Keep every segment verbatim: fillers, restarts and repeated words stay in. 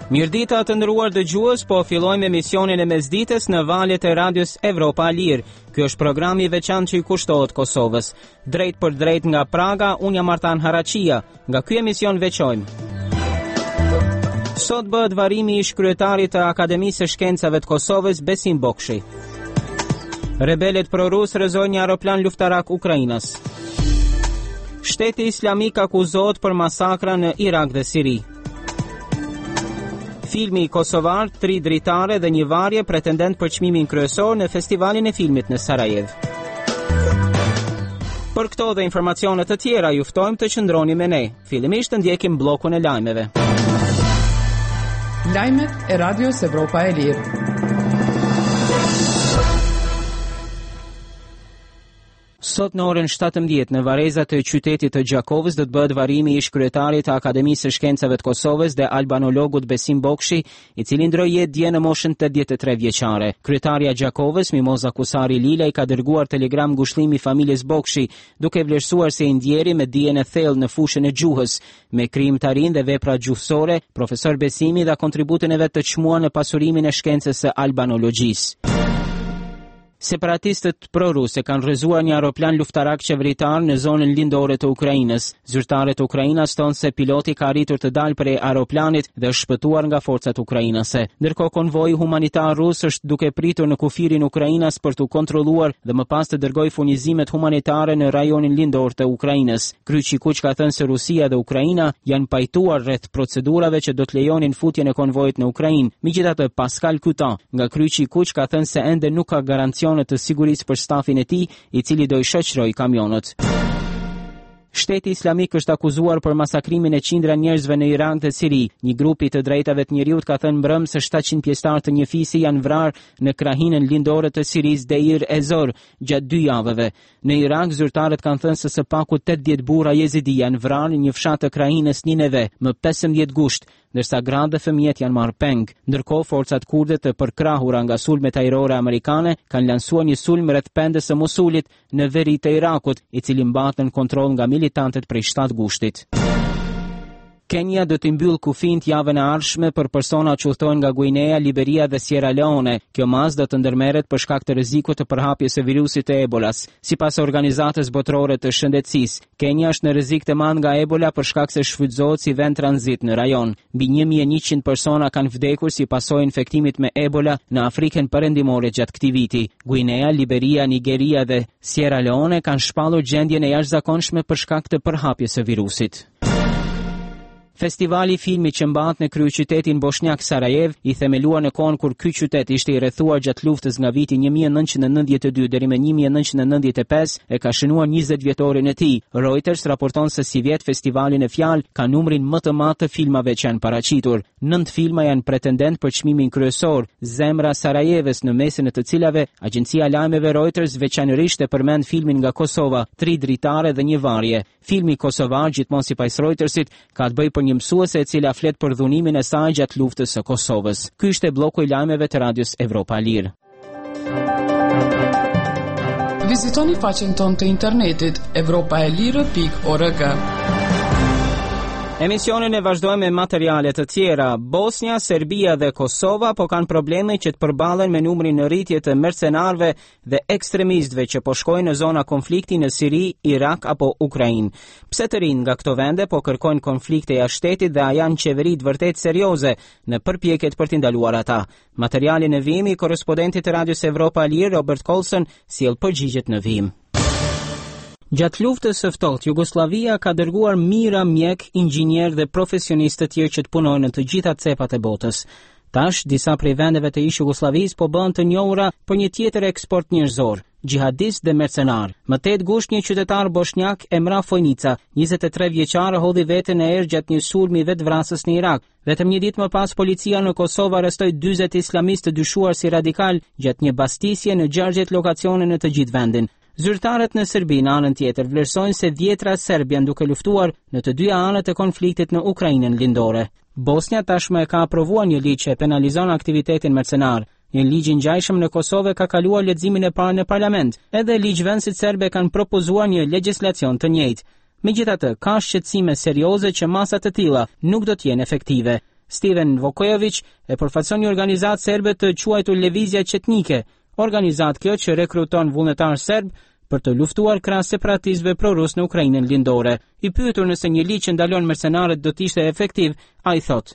Mirëdita të nderuar dëgjues, po fillojmë emisionin e mesdites në valjet e radios Evropa Lir. Ky është programi i veçantë që i kushtohet Kosovës. Drejt për drejt nga Praga, unë jam Artan Haraçia. Nga ky emision veçojmë. Sot bëhet varrimi i ish-kryetarit të Akademisë së Shkencave të Kosovës, Besim Bokshi. Rebelet pro-rus rrezojnë një aeroplan luftarak Ukrainas. Shteti Islamik akuzohet për masakra në Irak dhe Siri. Filmi i kosovar, tri dritare dhe një varje pretendent për çmimin kryesor në festivalin e filmit në Sarajev. Për këto dhe informacione të tjera ju ftojmë të qëndroni me ne. Fillimisht të ndjekim bllokun e lajmeve. Lajmet e Radios Evropa e Lirë. Sot në orën shtatëmbëdhjetë në varrezat e qytetit të Gjakovës do të bëhet varrimi i ish-kryetarit të Akademisë së Shkencave të Kosovës dhe albanologut Besim Bokshi, i cili ndroi jetë dje në moshën tetëdhjetë e tre vjeçare. Kryetaria e Gjakovës, Mimoza Kusari Lila, i ka dërguar telegram ngushëllimi familjes Bokshi, duke vlerësuar se i ndjeri me dijen e thellë në fushën e gjuhës, me krijimtarinë dhe vepra gjuhësore. Profesor Besimi dha kontributin e vet të çmuar në pasurimin e shkencës së albanologjisë. Separatistët pro-ruse kanë rrëzuar një aeroplan luftarak qeveritar në zonën lindore të Ukrainës. Zyrtarët e Ukrainës thonë se piloti ka arritur të dalë prej aeroplanit dhe është shpëtuar nga forcat ukrainase. Ndërkohë konvoji humanitar rus është duke pritur në kufirin Ukrainas për të kontrolluar dhe më pas të dërgojë furnizimet humanitare në rajonin lindor të Ukrainës. Kryqi Kuq ka thënë se Rusia dhe Ukraina janë pajtuar rreth procedurave që do të lejonin futjen e konvojit në Ukrainë. Megjithatë, Pascal Kuta nga Kryqi Kuq ka thënë se ende nuk ka garancione të sigurisë për stafin e tij, i cili do i shoqërojë kamionët. Shteti Islamik është akuzuar për masakrimin e qindra njerëzve në Irak dhe Siri. Një grup i të drejtave të njerëzit ka thënë mbrëm se shtatëqind pjesëtar të një fisi janë vrarë në krahinën lindore të Sirisë Deir ez-Zor gjatë dy javëve. Në Irak, zyrtarët kanë thënë se së paku tetëdhjetë burra jezidi janë vrarë në një fshat të krahinës Nineve më pesëmbëdhjetë gusht, ndërsa gratë dhe fëmijët janë marrë peng. Ndërkohë, forcat kurde të përkrahura nga sulmet ajrore amerikane kanë lansuar një sulm rreth pendës së Mosulit në veri të Irakut, i cili mbahet në kontroll nga militantët prej shtatë gushtit. Kenya do të mbyll kufijt javën e ardhshme për persona që udhtojnë nga Guinea, Liberia dhe Sierra Leone. Kjo masë do të ndërmerret për shkak të rrezikut të përhapjes së virusit të Ebolas. Sipas organizatës botërore të shëndetësisë, Kenya është në rrezik të madh nga Ebola për shkak se shfrytëzohet si vend tranzit në rajon. Mbi një mijë e njëqind persona kanë vdekur si pasojë e infektimit me Ebola në Afrikën perëndimore gjatë këtij viti. Guinea, Liberia, Nigeria dhe Sierra Leone kanë shpallur gjendjen e jashtëzakonshme për shkak të përhapjes së virusit. Festivali i filmit që mbahet në kryeqytetin bosnjak Sarajev, i themeluar në kohën kur ky qytet ishte i rrethuar gjatë luftës nga viti një mijë e nëntëqind e nëntëdhjetë e dy deri me një mijë e nëntëqind e nëntëdhjetë e pesë, e ka shënuar njëzet vjetorin e tij. Reuters raporton se si vjet festivalin e fjalë ka numrin më të madh të filmave që janë paraqitur. Nënt filma janë pretendent për çmimin kryesor, Zemra Sarajevës, në mesin e të cilave agjencia e lajmeve Reuters veçanërisht e përmend filmin nga Kosova, Tri dritare dhe një varje. Filmi kosovar, gjithmonë sipas Reutersit, ka të bëjë për një mësuese e cila flet për dhunimin e saj gjatë luftës së Kosovës. Ky ishte bloku i lajmeve të Radios Evropa Lir. Vizitoni faqen tonë të internetit evropaelire pikë org. Emisionin e vazhdojmë me materiale të tjera. Bosnia, Serbia dhe Kosova po kanë probleme që të përballen me numrin në rritje të mercenarëve dhe ekstremistëve që po shkojnë në zona konflikti në Siri, Irak apo Ukrainë. Pse të rinë nga këto vende po kërkojnë konflikte jashtë shtetit dhe a janë qeveritë vërtet serioze në përpjekjet për t'i ndaluar ata? Materialin e vijimi korrespondentit të Radios Evropa Lir, Robert Colson, sjell përgjigjet në vijim. Gjatë luftës së ftohtë, Jugosllavia ka dërguar mijëra mjek, inxhinier dhe profesionistë të tjerë që të punojnë në të gjitha cepat e botës. Tash, disa prej vendeve të ish Jugosllavisë po bëhen të njohura për një tjetër eksport njerëzor, xhihadist dhe mercenar. Më tetë gusht një qytetar bosnjak, Emra Fojnica, njëzet e tre vjeçar, hodhi veten në erë gjatë një sulmi vetvrasës në Irak. Vetëm një ditë më pas, policia në Kosovë arrestoi dyzet islamistë të dyshuar si radikal gjatë një bastisje në gjashtë lokacione në të gjithë vendin. Zyrtarët në Serbi në anën tjetër vlerësojnë se dhjetra serb janë duke luftuar në të dyja anët e konfliktit në Ukrainën lindore. Bosnia tashmë e ka aprovuar një ligj që penalizon aktivitetin mercenar. Një ligj i ngjashëm në Kosovë ka kaluar leximin e parë në parlament. Edhe ligjvënësit serbe kanë propozuar një legjislacion të njëjtë. Megjithatë, ka shqetësime serioze që masa të tilla nuk do të jenë efektive. Steven Vokojević e përfaqëson një organizatë serbe të quajtur Lëvizja Qetnike, organizatë kjo që rekruton vullnetarë serb për të luftuar krahas separatistëve prorus në Ukrainën lindore. I pyetur nëse një ligj që ndalon mercenarët do të ishte efektiv, ai thotë: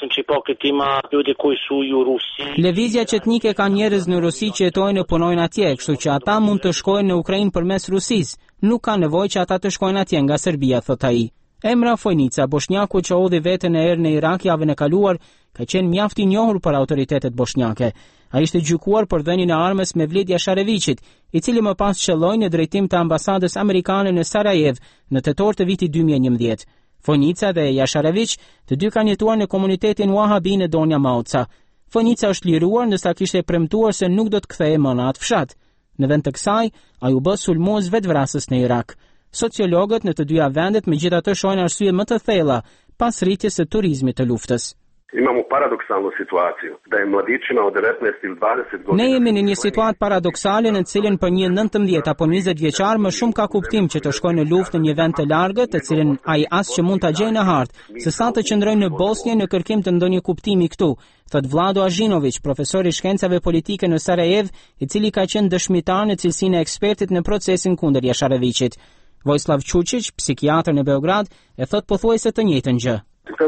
Lëvizja Qetnike ka njerëz në Rusi që jetojnë e punojnë atje, kështu që ata mund të shkojnë në Ukrainë përmes Rusisë. Nuk ka nevojë që ata të shkojnë atje nga Serbia, thot ai. Emra Fojnica, bosnjaku që hodhi veten e erë në Irak javën e kaluar, ka qenë mjaft i njohur për autoritetet bosnjake. Ai ishte gjykuar për dhënien e armës Mevlid Jasharevićit, i cili më pas qelloi në drejtim të ambasadës amerikane në Sarajevo në tetor të vitit dy mijë e njëmbëdhjetë. Fojnica dhe Jasharević, të dy kanë jetuar në komunitetin Wahabi në Donja Mauca. Fojnica është liruar ndërsa kishte premtuar se nuk do të kthehej më në atë fshat. Në vend të kësaj, ai u bë sulmues vetvrasës në Irak. Sociologët në të dyja vendet megjithatë shohin arsye më të thella pas rritjes së turizmit të luftës. Imamo paradoksalnu situaciju da je mladićima od devetnaest ili dvadeset godina. Ne jemi në një situatë paradoksale në cilën për një nëntëmbëdhjetë apo njëzet vjeçar më shumë ka kuptim që të shkojnë në luftë në një vend të largët, të cilën ai as që mund ta gjejë në hartë, sesa të qëndrojnë në Bosnjë në kërkim të ndonjë kuptimi këtu, thot Vlado Azhinović, profesor i shkencave politike në Sarajevo, i cili ka qenë dëshmitar në cilësinë e ekspertit në procesin kundër Jasharevićit. Vojislav Čučić, psikiatër në Beograd, e thot pothuajse të njëjtën gjë.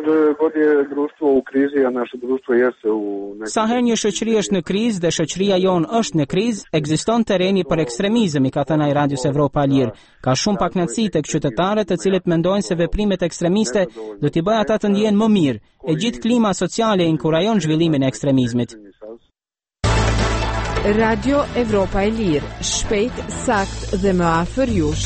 Sa herë një shoqëri është në krizë dhe shoqëria jonë është në krizë, ekziston terreni për ekstremizëm, i ka thënë ai Radios Evropa e Lirë. Ka shumë pakënaqësi tek qytetarët të cilët mendojnë se veprimet ekstremiste do t'i bëjë ata të ndjehen më mirë. E gjithë klima sociale inkurajon zhvillimin e ekstremizmit. Radio Evropa e Lirë, shpejt, sakt dhe më afër jush.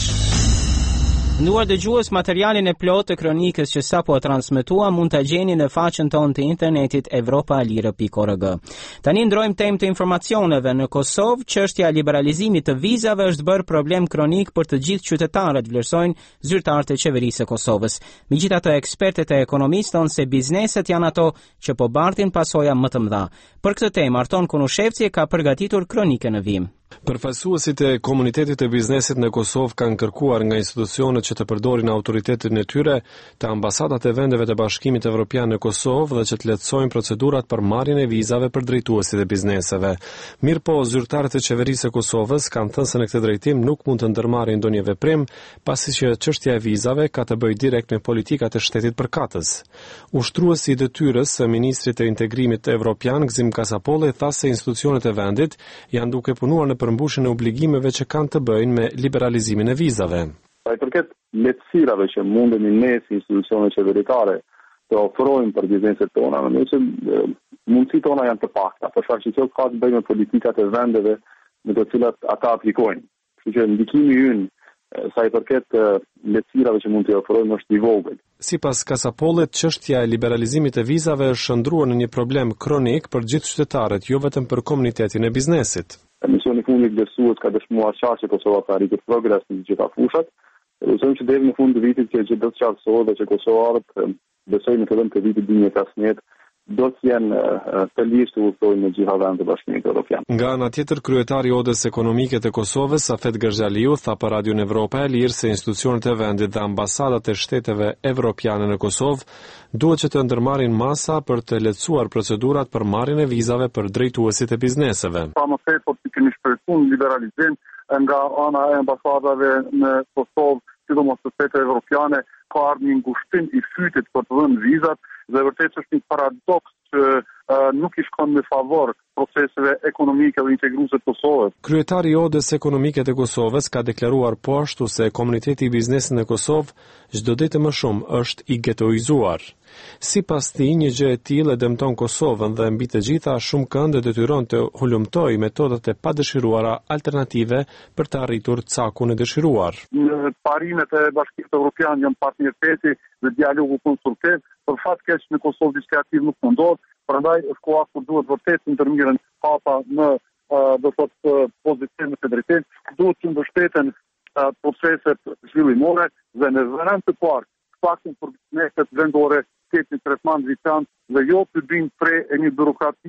Nduar dëgjues, materialin e plotë të kronikës që sapo e transmetua mund ta gjeni në faqen tonë të internetit evropa e lirë pikë org. Tani ndrojmë temë të informacioneve. Në Kosovë, çështja e liberalizimit të vizave është bërë problem kronik për të gjithë qytetarët, vlerësojnë zyrtarët e qeverisë së Kosovës. Megjithatë, ekspertët e ekonomisë thonë se bizneset janë ato që po bartin pasoja më të mëdha. Për këtë temë, Arton Kunushevci ka përgatitur kronikën në vim. Përfaqësuesit e komunitetit të biznesit në Kosovë kanë kërkuar nga institucionet që të përdorin autoritetin e tyre të ambasadat e vendeve të Bashkimit Evropian në Kosovë dhe që të lehtësojnë procedurat për marrjen e vizave për drejtuesit e bizneseve. Mirëpo, zyrtarët e qeverisë së Kosovës kanë thënë se në këtë drejtim nuk mund të ndërmarrin ndonjë veprim, pasi që çështja e vizave ka të bëjë direkt me politikat e shtetit përkatës. Ushtruesi i detyrës së ministrit të integrimit evropian Gzim Kasapolli tha se institucionet e vendit janë duke punuar në përmbushjen e obligimeve që kanë të bëjnë me liberalizimin e vizave. Ai përket lehtësirave që mundemi ne si institucione qeveritare të ofrojmë për bizneset tona, në që mundësitë tona janë të pakta, për shkak që kjo ka të bëjë me politikat e vendeve në të cilat ata aplikojnë. Kështu që ndikimi ynë sa i përket lehtësirave që mund t'i ofrojmë është i vogël. Sipas Kasapollit, çështja e liberalizimit e vizave është shndruar në një problem kronik për gjithë qytetarët, jo vetëm për komunitetin e biznesit. Misioni i fundit vlerësues ka dëshmuar qartë që Kosova ka arritur progres në të gjitha fushat. Besojmë që deri në fund të vitit që gjithë do të qartësohet dhe që Kosovët besojnë në fillim të vitit dy mijë e pesëmbëdhjetë do të jenë të lirë të udhtojnë në gjitha vendet e Bashkimit Evropian. Nga ana tjetër, kryetari i Odës Ekonomike të Kosovës, Safet Gërxhaliu, tha për Radion Evropa e Lirë se institucionet e vendit dhe ambasadat e shteteve evropiane në Kosovë duhet që të ndërmarrin masa për të lehtësuar procedurat për marrjen e vizave për drejtuesit e bizneseve. Pa më tepër të kemi shpresuar liberalizim nga ana e ambasadave në Kosovë, sidomos të shteteve evropiane, ka ardhur një ngushtim i fytit për të dhënë vizat. Dhe vërtet është një paradoks që uh, nuk i shkon me favor proceseve ekonomike dhe integruese të Kosovës. Kryetari i Odës Ekonomike të Kosovës ka deklaruar po ashtu se komuniteti i biznesit në Kosovë çdo ditë më shumë është i getoizuar. Sipas tij, një gjë e tillë e dëmton Kosovën dhe mbi të gjitha shumë kënd detyron të hulumtojë metodat e padëshiruara alternative për të arritur cakun e dëshiruar. Në parimet e Bashkimit Evropian janë partneriteti dhe dialogu konstruktiv. Për fat keq në Kosovë diçka e tillë nuk mundohet, prandaj është koha kur duhet vërtet të ndërmirën hapa në do të thotë pozicion të drejtë, duhet të mbështeten proceset zhvillimore dhe në vend të parë, paktën për bizneset vendore, të tretman veçantë dhe jo të vinë pre e një bürokracie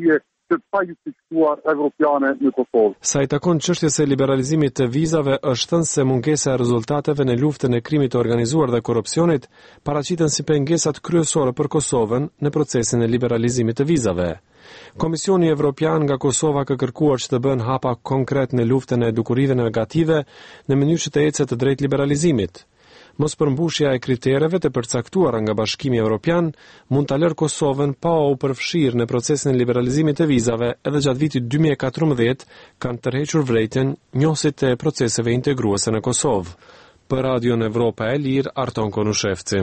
të pajustifikuar evropiane në Kosovë. Sa i takon çështjes së liberalizimit të vizave, është thënë se mungesa e rezultateve në luftën e krimit të organizuar dhe korrupsionit paraqiten si pengesat kryesore për Kosovën në procesin e liberalizimit të vizave. Komisioni Evropian nga Kosova ka kërkuar që të bën hapa konkret në luftën e dukurive negative në mënyrë që të ecë të drejtë liberalizimit. Mos përmbushja e kritereve të përcaktuara nga Bashkimi Evropian mund ta lërë Kosovën pa u përfshirë në procesin e liberalizimit të vizave, edhe gjatë vitit dy mijë e katërmbëdhjetë kanë tërhequr vërejtjen njësit e proceseve integruese në Kosovë. Për Radion Evropa e Lirë, Arton Konushevci.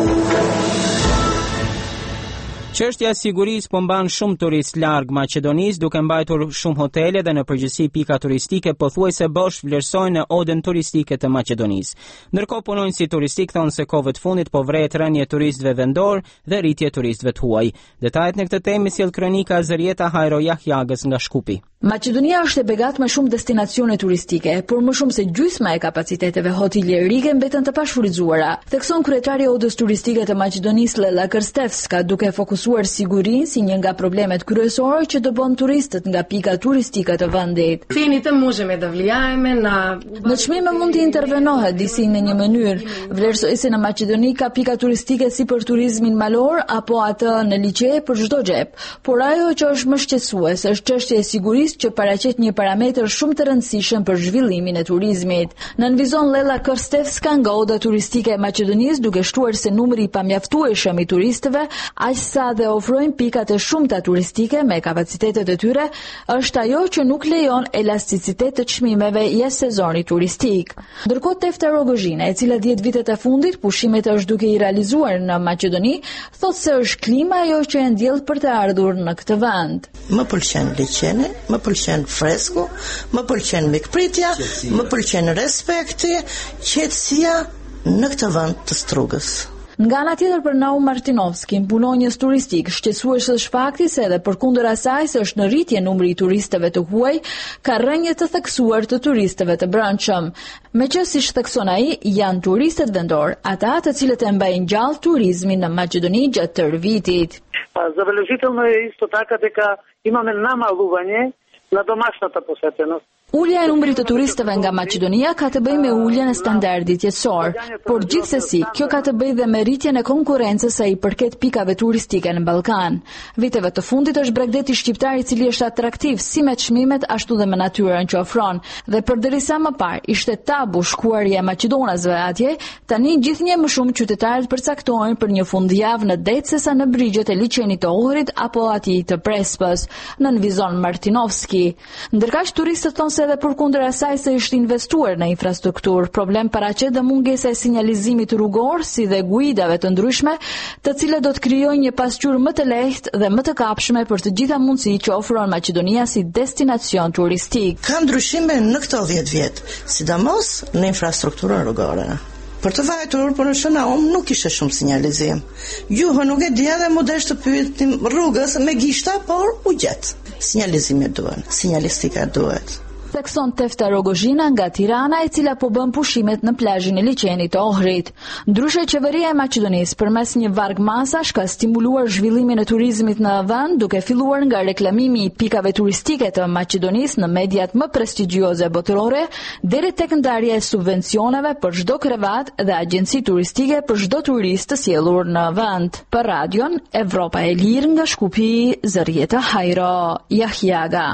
Çështja e sigurisë po mban shumë turist larg Maqedonisë, duke mbajtur shumë hotele dhe në përgjithësi pika turistike pothuajse bosh vlerësojnë në odën turistike të Maqedonisë. Ndërkohë punonjësi turistik thonë se kohëve të fundit po vret rënje turistëve vendor dhe rritje turistëve të huaj. Detajet në këtë temë sjell kronika Zërieta Hajro Jahjagës nga Shkupi. Maqedonia është e begatë me shumë destinacione turistike, por më shumë se gjysma e kapaciteteve hotelierike mbeten të pashfrytzuara, thekson kryetari i odës turistike të Maqedonisë Lela Kërstevska, duke fokusuar sigurinë si një nga problemet kryesore që dëbon turistët nga pika turistike të vendit. Cienite możemy da vlijajeme na Në çmime mund të intervenohet disi në një mënyrë, vlerësojse në Maqedoni ka pika turistike si për turizmin malor apo atë në liçe për çdo xhep, por ajo që është më shqetësuese është çështja e sigurisë që paraqet një parametër shumë të rëndësishëm për zhvillimin e turizmit. Nënvizon Lela Kërstevska nga oda turistike e Maqedonisë, duke shtuar se numri i pamjaftueshëm i turistëve, aq sa dhe ofrojnë pikat e shumta turistike me kapacitetet e tyre, është ajo që nuk lejon elasticitet të çmimeve jashtë sezonit turistik. Ndërkohë Tefta Rogozhina, e cila dhjetë vitet e fundit pushimet është duke i realizuar në Maqedoni, thotë se është klima ajo që e ndjell për të ardhur në këtë vend. Më pëlqen liçeni, më pëlqen fresku, më pëlqen mikpritja, më pëlqen respekti, qetësia në këtë vend të Strugës. Nga ana tjetër për Naum Martinovski, punonjës turistik, shqetësues është fakti se edhe përkundër asaj se është në rritje numri i turistëve të huaj, ka rënje të theksuar të turistëve të brendshëm. Meqenëse siç thekson ai, janë turistët vendor, ata të cilët e mbajnë gjallë turizmin në Maqedoni gjatë tërë vitit. Забележително е исто така дека имаме намалување на домашната посетеност. Ulja e numrit të turistëve nga Maqedonia ka të bëjë me uljen e standardit jetësor, por gjithsesi kjo ka të bëjë dhe me rritjen e konkurrencës sa i përket pikave turistike në Ballkan. Viteve të fundit është Bregdeti shqiptar i cili është atraktiv si me çmimet ashtu dhe me natyrën që ofron, dhe përderisa më parë ishte tabu shkuarja e maqedonasve atje, tani gjithnjë më shumë qytetarët përcaktojnë për një fundjavë në det sesa në brigjet e liçenit të Ohrit apo atij të Prespës, nënvizon Martinovski. Ndërkaq turistët thonë se edhe përkundër asaj se është investuar në infrastrukturë, problem paraqet dhe mungesa e sinjalizimit rrugor si dhe guidave të ndryshme, të cilat do të krijojnë një pasqyrë më të lehtë dhe më të kapshme për të gjitha mundësitë që ofron Maqedonia si destinacion turistik. Ka ndryshime në këto dhjetë vjet, sidomos në infrastrukturën rrugore. Për të vajtur për në Shënaum nuk ishte shumë sinjalizim. Juhë nuk e dija dhe mu desh të pyetim rrugës me gishta, por u gjet. Sinjalizimi duhet, sinjalistika duhet. Thekson Tefta Rogozhina nga Tirana, e cila po bën pushimet në plazhin e liçenit të Ohrit. Ndryshe, qeveria e Maqedonisë përmes një varg masash ka stimuluar zhvillimin e turizmit në vend, duke filluar nga reklamimi i pikave turistike të Maqedonisë në mediat më prestigjioze botërore, deri tek ndarja e subvencioneve për çdo krevat dhe agjenci turistike për çdo turist të sjellur në vend. Për Radion Evropa e Lirë nga Shkupi, Zërieta Hajro Jahjaga.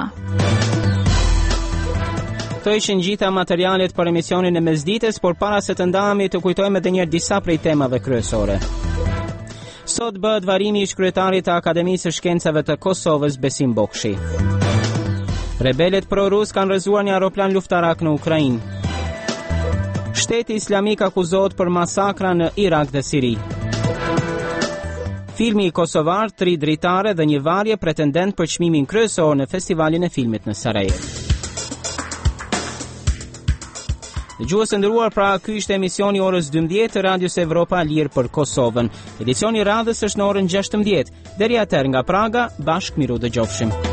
Këto ishin gjitha materialet për emisionin e mesdites, por para se të ndahemi të kujtojmë edhe një disa prej temave kryesore. Sot bëhet varimi i kryetarit të Akademisë së Shkencave të Kosovës Besim Bokshi. Rebelet pro-rus kanë rrëzuar një aeroplan luftarak në Ukrainë. Shteti Islamik akuzohet për masakra në Irak dhe Siri. Filmi i kosovar, tri dritare dhe një varje pretendent për çmimin kryesor në festivalin e filmit në Sarajevo. Dëgjues të nderuar, pra ky ishte emisioni orës dymbëdhjetë të Radios Evropa Lirë për Kosovën. Edicioni radhës është në orën gjashtëmbëdhjetë. Deri atëherë nga Praga, bashkë miru dëgjofshim.